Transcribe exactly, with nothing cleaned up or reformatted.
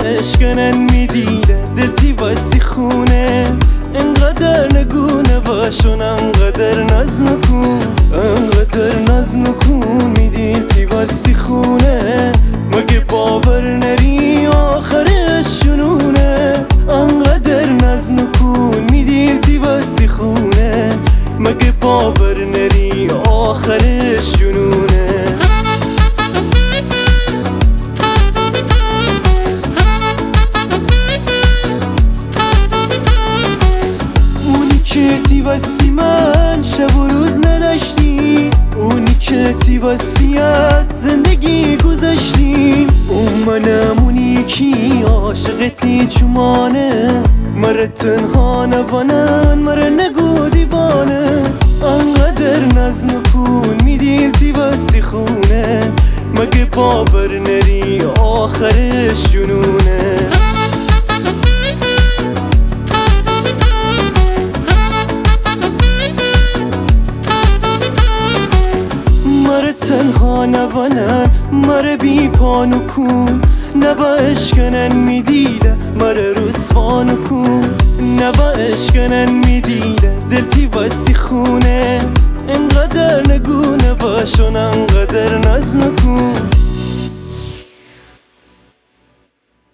اشکنن میدیره دلتی واسی خونه انقدر نگونه باشون انقدر ناز نکن انقدر ناز نکن میدیلتی واسی خونه مگه باور نری آخرش جنونه انقدر ناز نکن میدیلتی واسی خونه مگه باور نری آخرش جنونه که تی واسی من شب و روز نداشتی اونی که تی واسی از زندگی گذاشتی اون منم اونی کی عاشقتی چمانه مره تنها نوانن مره نگو دیوانه انقدر ناز نکن میدیلتی واسی خونه مگه باور نری آخرش جنونه تنها نوانن مره بی پانو کن نوا اشکنن میدیره مره رسوانو کن نوا اشکنن میدیره دلتی واسی خونه انقدر نگونه باشون انقدر